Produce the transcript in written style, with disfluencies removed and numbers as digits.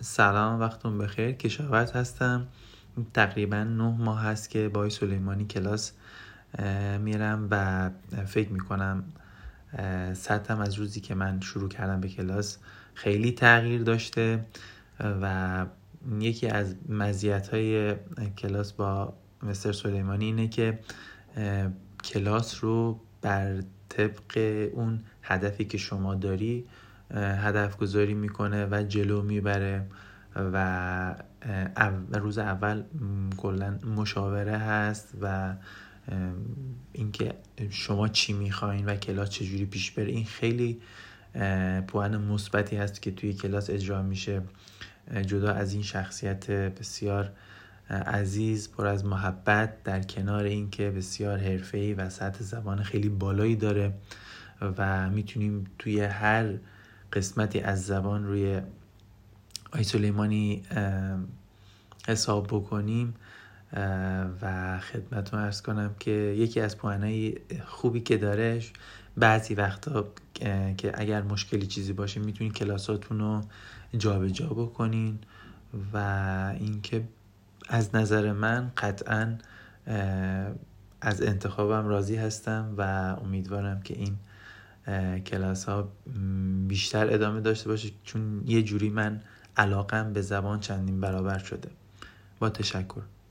سلام، وقتون بخیر. کشاورز هستم. تقریبا 9 ماه هست که با سلیمانی کلاس میرم و فکر میکنم سطحم از روزی که من شروع کردم به کلاس خیلی تغییر داشته و یکی از مزیت‌های کلاس با مستر سلیمانی اینه که کلاس رو بر طبق اون هدفی که شما داری هدف گذاری میکنه و جلو میبره و روز اول کلا مشاوره هست و اینکه شما چی میخواین و کلاس چجوری پیش بره. این خیلی پوان مثبتی هست که توی کلاس اجرا میشه. جدا از این شخصیت بسیار عزیز پر از محبت، در کنار این که بسیار حرفه‌ای و سطح زبان خیلی بالایی داره و میتونیم توی هر قسمتی از زبان روی آقای سلیمانی حساب بکنیم و خدمتتون عرض کنم که یکی از پوانای خوبی که داره بعضی وقتا که اگر مشکلی چیزی باشه میتونین کلاساتون رو جابجا بکنین و اینکه از نظر من قطعاً از انتخابم راضی هستم و امیدوارم که این کلاس ها بیشتر ادامه داشته باشه، چون یه جوری من علاقم به زبان چندین برابر شده. با تشکر.